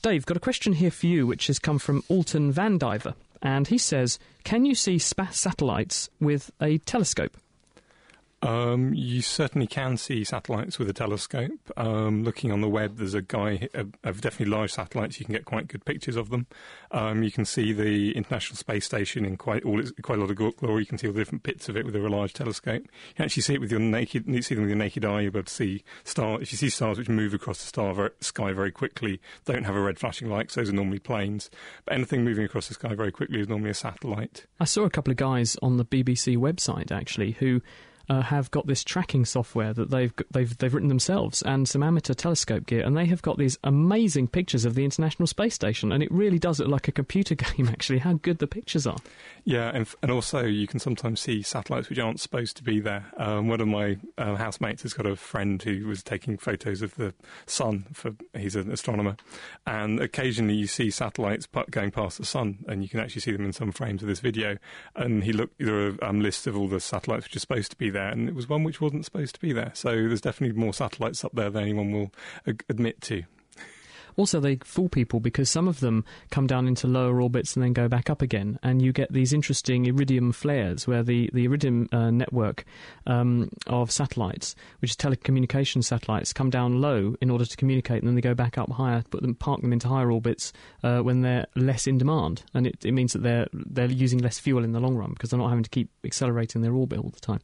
Dave, got a question here for you, which has come from Alton Vandiver, and he says, can you see satellites with a telescope? You certainly can see satellites with a telescope. Looking on the web, there's a guy of definitely large satellites. You can get quite good pictures of them. You can see the International Space Station in quite a lot of glory. You can see all the different bits of it with a large telescope. You can actually see it with your naked. You see them with your naked eye. You're able to see stars. If you see stars which move across the sky very quickly, don't have a red flashing light. So those are normally planes. But anything moving across the sky very quickly is normally a satellite. I saw a couple of guys on the BBC website actually who have got this tracking software that they've written themselves and some amateur telescope gear, and they have got these amazing pictures of the International Space Station, and it really does look like a computer game, actually, how good the pictures are. Yeah, and also you can sometimes see satellites which aren't supposed to be there. One of my housemates has got a friend who was taking photos of the sun, he's an astronomer, and occasionally you see satellites going past the sun, and you can actually see them in some frames of this video, and there are lists of all the satellites which are supposed to be there, and it was one which wasn't supposed to be there. So there's definitely more satellites up there than anyone will admit to. Also, they fool people because some of them come down into lower orbits and then go back up again, and you get these interesting iridium flares where the iridium network of satellites, which is telecommunication satellites, come down low in order to communicate, and then they go back up higher, park them into higher orbits when they're less in demand, and it means that they're using less fuel in the long run because they're not having to keep accelerating their orbit all the time.